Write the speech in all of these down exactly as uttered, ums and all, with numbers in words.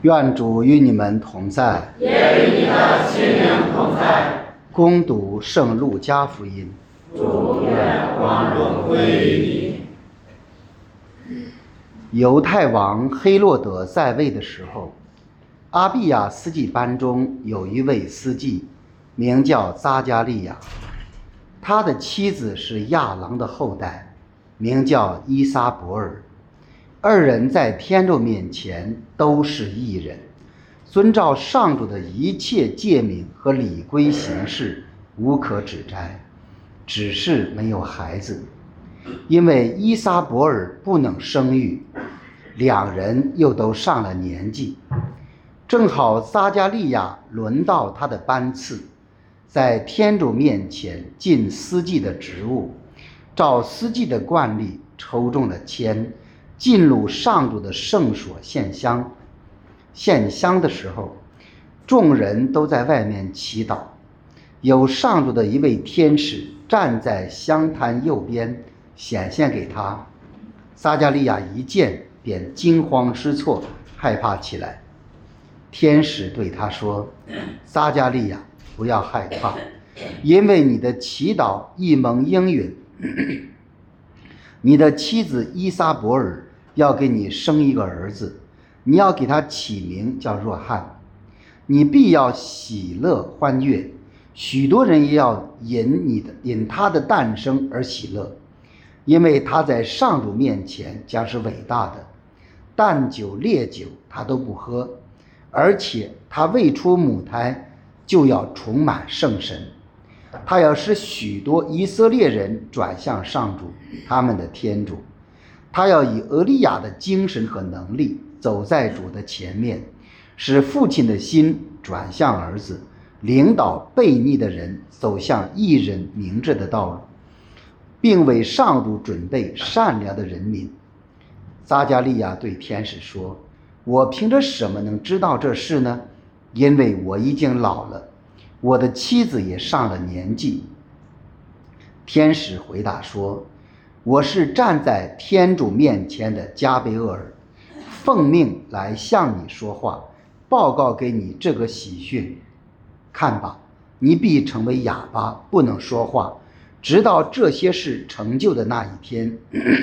愿主与你们同在， 也与你的心灵同在。 恭读圣路加福音。 主愿光荣归于你。 犹太王黑落德在位的时候，阿比亚司祭班中有一位司祭，名叫撒迦利亚，他的妻子是亚郎的后代，名叫伊撒伯尔。二人在天主面前都是义人，遵照上主的一切诫命和礼规行事，无可指摘，只是没有孩子，因为伊撒伯尔不能生育，两人又都上了年纪。正好撒迦利亚轮到他的班次，在天主面前尽司祭的职务，照司祭的惯例抽中了签，进入上主的圣所献香。献香的时候，众人都在外面祈祷，有上主的一位天使站在香坛右边显现给他。撒迦利亚一见便惊慌失措，害怕起来。天使对他说：撒迦利亚，不要害怕，因为你的祈祷一蒙应允，你的妻子伊撒伯尔要给你生一个儿子，你要给他起名叫若翰。你必要喜乐欢悦，许多人也要因你的因他的诞生而喜乐，因为他在上主面前将是伟大的。淡酒烈酒他都不喝，而且他未出母胎就要充满圣神。他要使许多以色列人转向上主，他们的天主。他要以俄利亚的精神和能力走在主的前面，使父亲的心转向儿子，领导悖逆的人走向义人明智的道路，并为上主准备善良的人民。撒迦利亚对天使说：我凭着什么能知道这事呢？因为我已经老了，我的妻子也上了年纪。天使回答说：我是站在天主面前的加贝厄尔，奉命来向你说话，报告给你这个喜讯。看吧，你必成为哑巴，不能说话，直到这些事成就的那一天。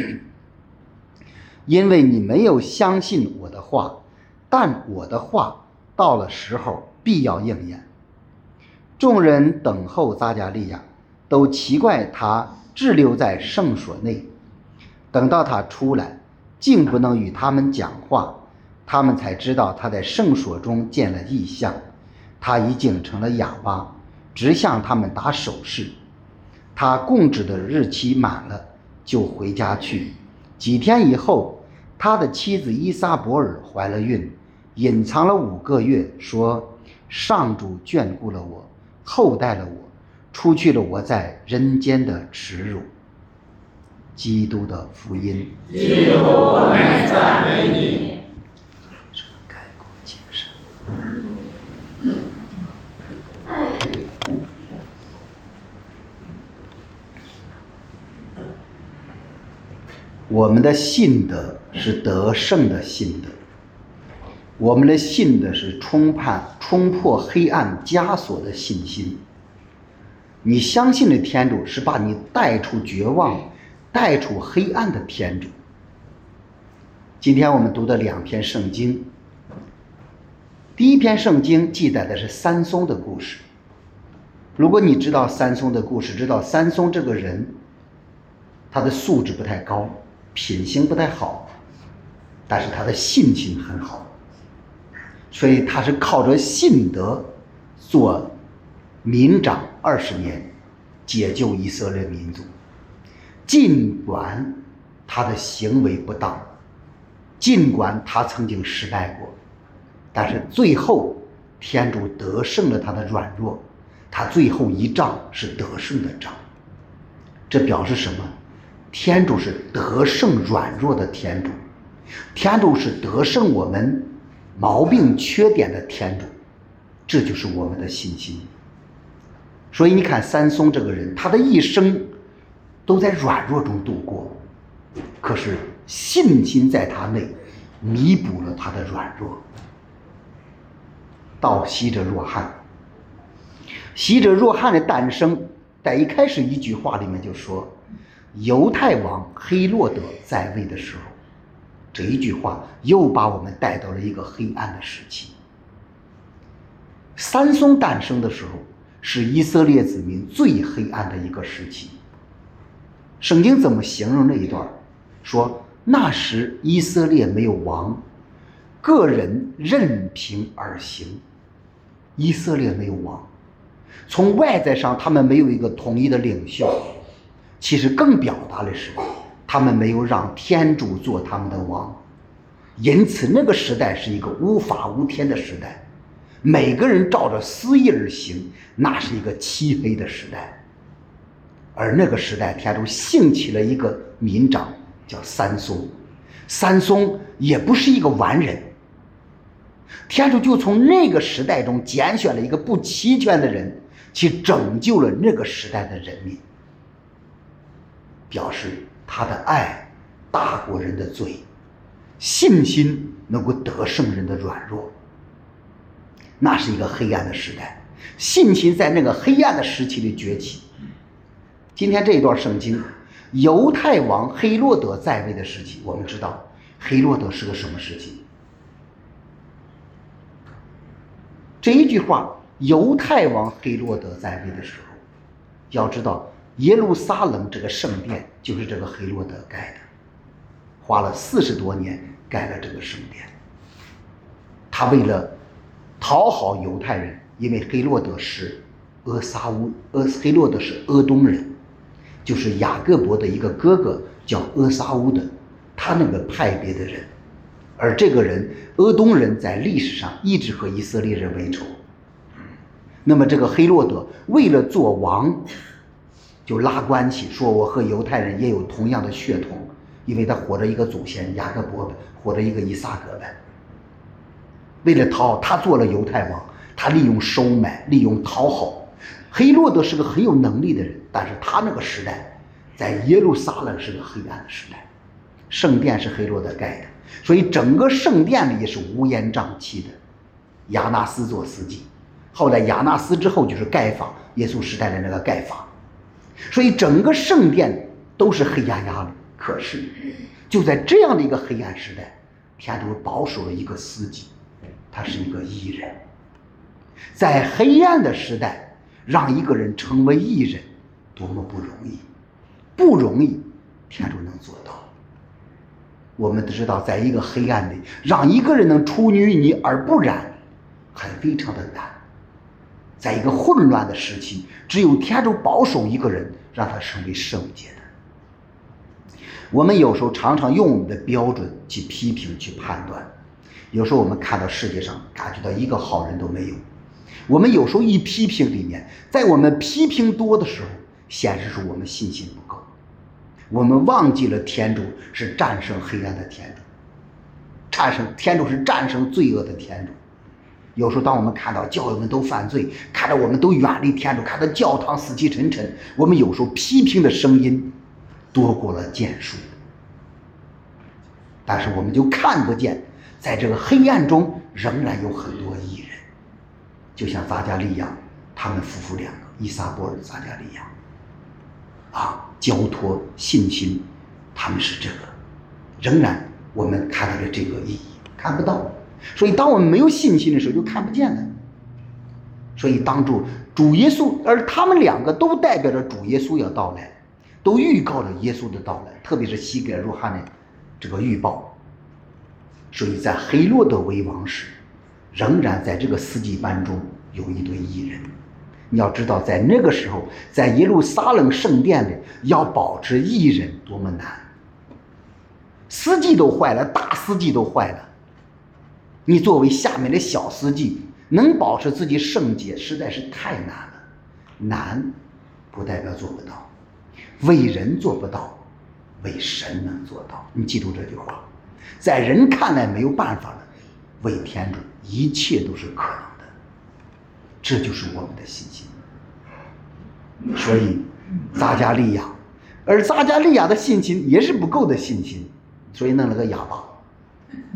因为你没有相信我的话，但我的话到了时候必要应验。众人等候撒迦利亚，都奇怪他滞留在圣所内，等到他出来，竟不能与他们讲话，他们才知道他在圣所中见了异象，他已经成了哑巴，只向他们打手势。他供职的日期满了，就回家去。几天以后，他的妻子伊撒伯尔怀了孕，隐藏了五个月，说：上主眷顾了我，厚待了我，除去了我在人间的耻辱。基督的福音。 基督，我们赞美你。 开口解释。我们的信德是得胜的信德，我们的信德是冲判冲破黑暗枷锁的信心。你相信的天主是把你带出绝望，带出黑暗的天主。今天我们读的两篇圣经，第一篇圣经记载的是三松的故事。如果你知道三松的故事，知道三松这个人，他的素质不太高，品行不太好，但是他的信心很好，所以他是靠着信德做民长二十年，解救以色列民族。尽管他的行为不当，尽管他曾经失败过，但是最后天主得胜了他的软弱，他最后一仗是得胜的仗。这表示什么？天主是得胜软弱的天主，天主是得胜我们毛病缺点的天主，这就是我们的信心。所以你看三松这个人，他的一生都在软弱中度过，可是信心在他内弥补了他的软弱。 到洗者若翰。洗者若翰的诞生，在一开始一句话里面就说，犹太王黑落德在位的时候，这一句话又把我们带到了一个黑暗的时期。三松诞生的时候，是以色列子民最黑暗的一个时期。圣经怎么形容那一段？说那时以色列没有王，个人任凭而行。以色列没有王，从外在上他们没有一个统一的领袖，其实更表达的是他们没有让天主做他们的王。因此那个时代是一个无法无天的时代，每个人照着私意而行，那是一个漆黑的时代。而那个时代天主兴起了一个民长叫三松，三松也不是一个完人，天主就从那个时代中拣选了一个不齐全的人，去拯救了那个时代的人民，表示他的爱大过人的罪，信心能够得胜人的软弱。那是一个黑暗的时代，信心在那个黑暗的时期里崛起。今天这一段圣经，犹太王黑落德在位的时期，我们知道黑落德是个什么时期？这一句话，犹太王黑落德在位的时候，要知道耶路撒冷这个圣殿就是这个黑落德盖的，花了四十多年盖了这个圣殿。他为了讨好犹太人，因为黑落德是俄撒乌，俄黑落德是俄东人，就是雅各伯的一个哥哥叫俄撒乌的，他那个派别的人。而这个人俄东人在历史上一直和以色列人为仇。那么这个黑落德为了做王，就拉关系，说我和犹太人也有同样的血统，因为他活着一个祖先雅各伯，活着一个以撒格呗。为了讨好他做了犹太王，他利用收买，利用讨好。黑落德是个很有能力的人，但是他那个时代在耶路撒冷是个黑暗的时代，圣殿是黑落德盖的，所以整个圣殿里也是乌烟瘴气的。亚纳斯做司祭，后来亚纳斯之后就是盖法，耶稣时代的那个盖法，所以整个圣殿都是黑压压的。可是就在这样的一个黑暗时代，天主保守了一个司祭，他是一个义人。在黑暗的时代让一个人成为义人多么不容易，不容易，天主能做到。我们都知道在一个黑暗里让一个人能出淤泥而不染还非常的难，在一个混乱的时期，只有天主保守一个人让他成为圣洁的。我们有时候常常用我们的标准去批评去判断，有时候我们看到世界上感觉到一个好人都没有，我们有时候一批评里面，在我们批评多的时候显示出我们信心不够，我们忘记了天主是战胜黑暗的天主，战胜天主是战胜罪恶的天主。有时候当我们看到教友们都犯罪，看到我们都远离天主，看到教堂死气沉沉，我们有时候批评的声音多过了建树，但是我们就看不见在这个黑暗中仍然有很多义人，就像撒加利亚他们夫妇两个，伊撒波尔撒加利亚啊，交托信心，他们是这个，仍然我们看到了这个意义看不到。所以当我们没有信心的时候就看不见了。所以当主主耶稣，而他们两个都代表着主耶稣要到来，都预告了耶稣的到来，特别是西格尔若翰的这个预报。所以在黑落德为王时，仍然在这个司祭班中有一对义人。你要知道在那个时候在耶路撒冷圣殿里要保持义人多么难，司祭都坏了，大司祭都坏了，你作为下面的小司祭能保持自己圣洁实在是太难了。难不代表做不到，为人做不到，为神能做到。你记住这句话，在人看来没有办法了，为天主一切都是可能的，这就是我们的信心。所以撒加利亚，而撒加利亚的信心也是不够的信心，所以弄了个哑巴。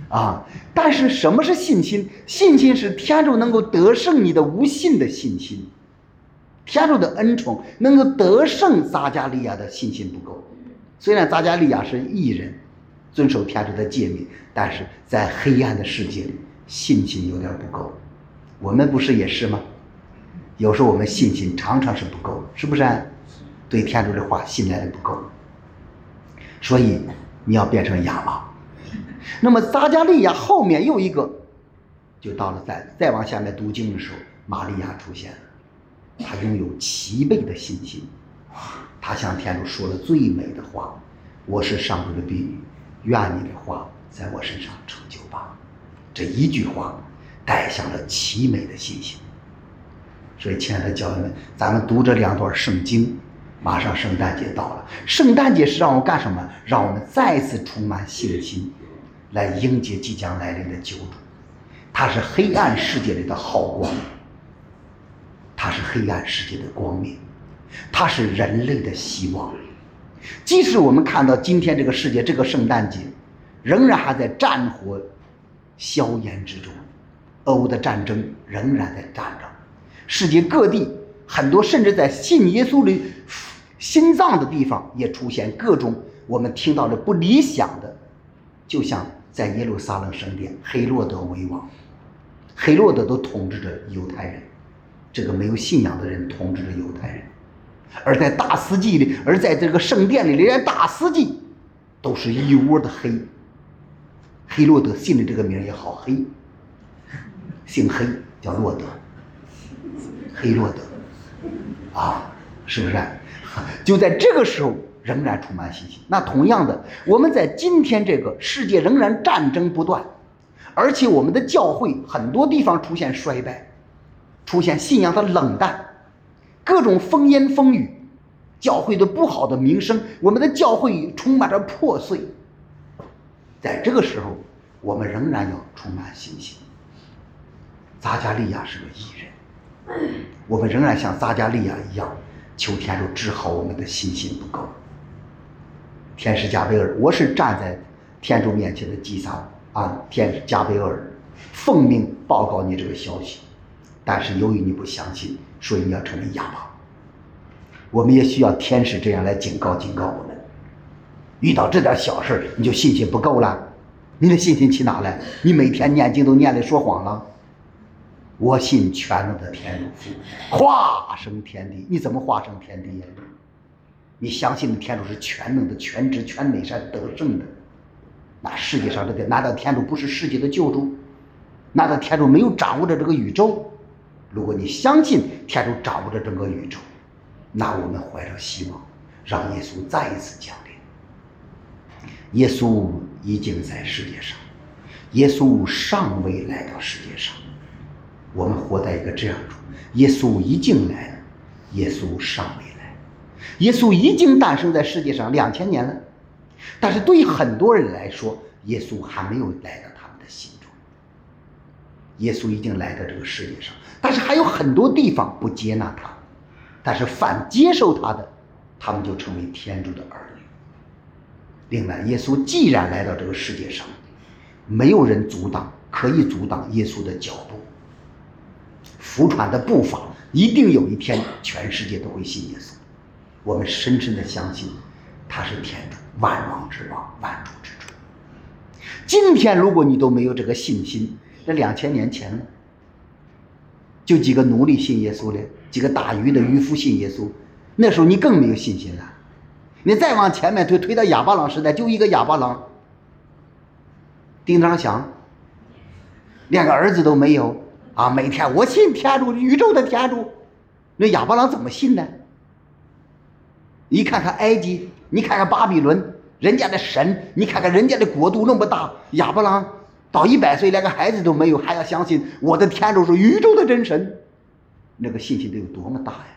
啊！但是什么是信心？信心是天主能够得胜你的无信的信心。天主的恩宠能够得胜撒迦利亚的信心不够。虽然撒迦利亚是义人，遵守天主的诫命，但是在黑暗的世界里，信心有点不够。我们不是也是吗？有时候我们信心常常是不够，是不是？对天主的话信赖的不够，所以你要变成哑巴。那么撒迦利亚后面又一个，就到了再再往下面读经的时候，玛利亚出现了，她拥有齐备的信心，她向天主说了最美的话：我是上主的婢女，愿你的话在我身上成就吧。这一句话带向了齐美的信心。所以亲爱的教友们，咱们读这两段圣经，马上圣诞节到了。圣诞节是让我干什么？让我们再次充满信心，来迎接即将来临的救主。他是黑暗世界里的好光，他是黑暗世界的光明，他是人类的希望。即使我们看到今天这个世界，这个圣诞节仍然还在战火硝烟之中，俄乌的战争仍然在战着，世界各地很多甚至在信耶稣里心脏的地方也出现各种我们听到的不理想的，就像在耶路撒冷圣殿，黑落德为王，黑落德都统治着犹太人，这个没有信仰的人统治着犹太人。而在大司祭里，而在这个圣殿里，连大司祭都是一窝的黑。黑落德信的这个名也好黑，姓黑叫洛德，黑洛德啊，是不是？就在这个时候仍然充满信心。那同样的，我们在今天这个世界仍然战争不断，而且我们的教会很多地方出现衰败，出现信仰的冷淡，各种风言风语，教会的不好的名声，我们的教会充满着破碎。在这个时候，我们仍然要充满信心。撒迦利亚是个义人，我们仍然像撒迦利亚一样，求天主治好我们的信心不够。天使加贝尔，我是站在天主面前的祭撒啊，天使加贝尔奉命报告你这个消息，但是由于你不相信，所以你要成为哑巴。我们也需要天使这样来警告警告我们，遇到这点小事你就信心不够了，你的信心去哪来？你每天念经都念来说谎了。我信全能的天主父，化生天地，你怎么化生天地呀？你相信的天主是全能的、全知、全美善、得胜的。那世界上这个，难道天主不是世界的救主？难道天主没有掌握着这个宇宙？如果你相信天主掌握着整个宇宙，那我们怀着希望，让耶稣再一次降临。耶稣已经在世界上，耶稣尚未来到世界上。我们活在一个这样中，耶稣已经来了，耶稣尚未来。耶稣已经诞生在世界上两千年了，但是对于很多人来说，耶稣还没有来到他们的心中。耶稣已经来到这个世界上，但是还有很多地方不接纳他，但是反接受他的，他们就成为天主的儿女。另外，耶稣既然来到这个世界上，没有人阻挡，可以阻挡耶稣的脚步。福传的步伐，一定有一天全世界都会信耶稣。我们深深的相信他是天主，万王之王，万主之主。今天如果你都没有这个信心，这两千年前呢，就几个奴隶信耶稣的，几个打鱼的渔夫信耶稣，那时候你更没有信心了。你再往前面推，推到哑巴郎时代，就一个哑巴郎，叮当响，连个儿子都没有啊！每天我信天主，宇宙的天主，那哑巴郎怎么信呢？你看看埃及，你看看巴比伦，人家的神，你看看人家的国度那么大，哑巴郎到一百岁连个孩子都没有，还要相信我的天主是宇宙的真神，那个信心得有多么大呀！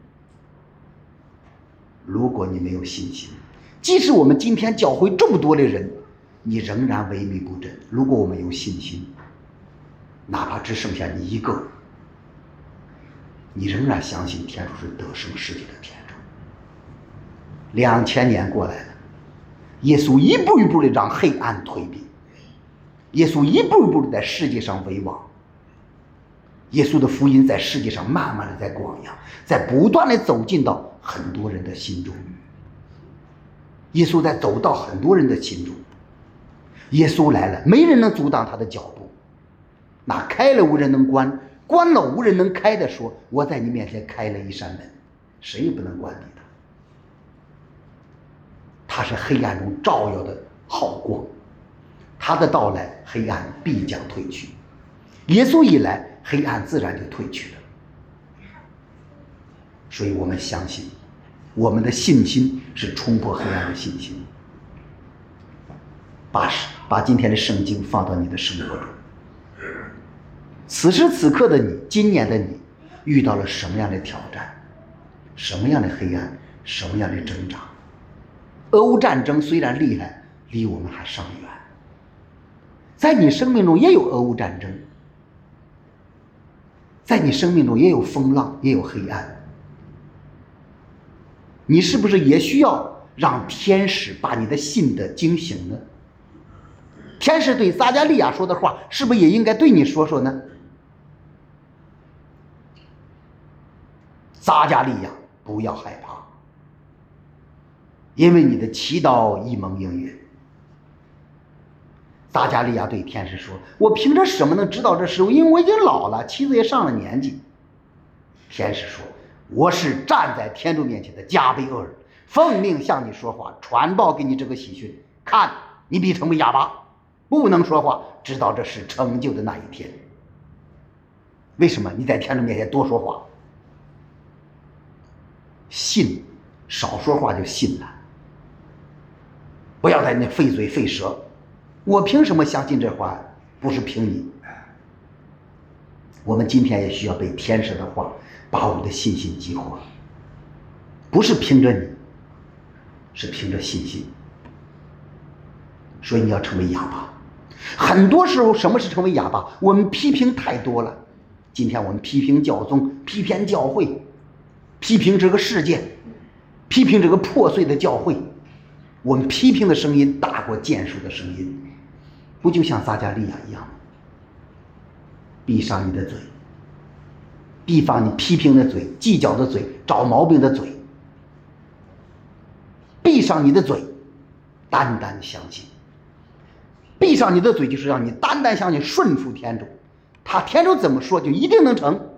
如果你没有信心，即使我们今天教会这么多的人，你仍然萎靡不振。如果我们有信心，哪怕只剩下你一个，你仍然相信天主是得胜世界的天主。两千年过来了，耶稣一步一步的让黑暗退避， 耶稣一步一步的在世界上为王，耶稣的福音在世界上慢慢的在广扬，在不断的走进到很多人的心中。耶稣在走到很多人的心中，耶稣来了，没人能阻挡他的脚步。那开了无人能关，关了无人能开的说，我在你面前开了一扇门，谁也不能关闭它。他是黑暗中照耀的好光，他的到来，黑暗必将退去。耶稣一来，黑暗自然就退去了。所以我们相信，我们的信心是冲破黑暗的信心。把把今天的圣经放到你的生活中。此时此刻的你，今年的你，遇到了什么样的挑战？什么样的黑暗？什么样的挣扎？俄乌战争虽然厉害，离我们还尚远。在你生命中也有俄乌战争，在你生命中也有风浪，也有黑暗。你是不是也需要让天使把你的信德惊醒呢？天使对撒迦利亚说的话，是不是也应该对你说说呢？撒迦利亚，不要害怕，因为你的祈祷一蒙应允。撒迦利亚对天使说，我凭着什么能知道这事？因为我已经老了，妻子也上了年纪。天使说，我是站在天主面前的加倍厄尔，奉命向你说话，传报给你这个喜讯。看，你必成为哑巴，不能说话，直到这事成就的那一天。为什么你在天主面前多说话？信，少说话就信了。不要在那费嘴费舌。我凭什么相信这话？不是凭你。我们今天也需要被天使的话把我们的信心激活，不是凭着你，是凭着信心。所以你要成为哑巴。很多时候，什么是成为哑巴？我们批评太多了。今天我们批评教宗，批评教会，批评这个世界，批评这个破碎的教会。我们批评的声音大过建树的声音，不就像撒迦利亚一样吗？闭上你的嘴，闭上你批评的嘴、计较的嘴、找毛病的嘴，闭上你的嘴，单单相信。闭上你的嘴，就是让你单单相信，顺服天主，他天主怎么说就一定能成。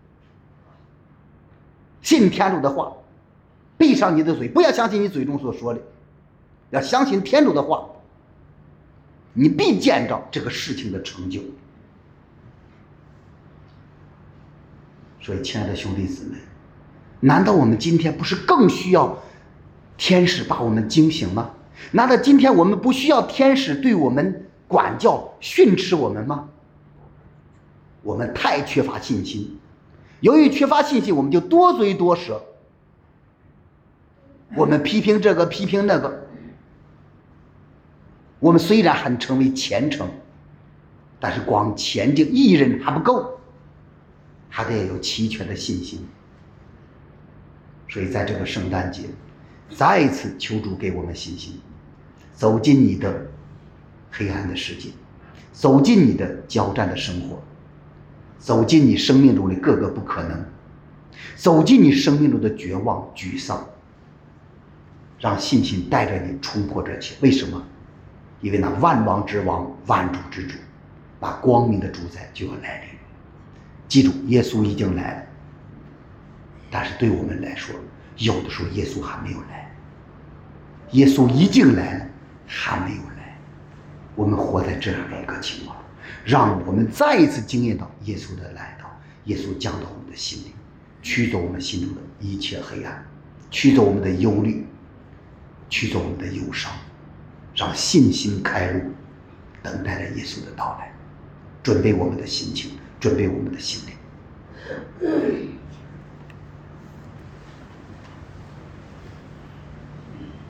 信天主的话，闭上你的嘴，不要相信你嘴中所说的，要相信天主的话，你必见着这个事情的成就。所以亲爱的兄弟姊妹，难道我们今天不是更需要天使把我们惊醒吗？难道今天我们不需要天使对我们管教训斥我们吗？我们太缺乏信心，由于缺乏信心，我们就多嘴多舌，我们批评这个批评那个。我们虽然很成为虔诚，但是光虔敬一人还不够，还得有齐全的信心。所以在这个圣诞节，再一次求主给我们信心，走进你的黑暗的世界，走进你的交战的生活，走进你生命中的各个不可能，走进你生命中的绝望沮丧，让信心带着你冲破这些。为什么？因为那万王之王、万主之主，那光明的主宰就要来临。记住，耶稣已经来了，但是对我们来说，有的时候耶稣还没有来。耶稣已经来了，还没有来。我们活在这样的一个情况，让我们再一次经验到耶稣的来到，耶稣降到我们的心里，驱走我们心中的一切黑暗，驱走我们的忧虑，驱走我们的忧伤，让信心开路，等待着耶稣的到来，准备我们的心情，准备我们的心灵。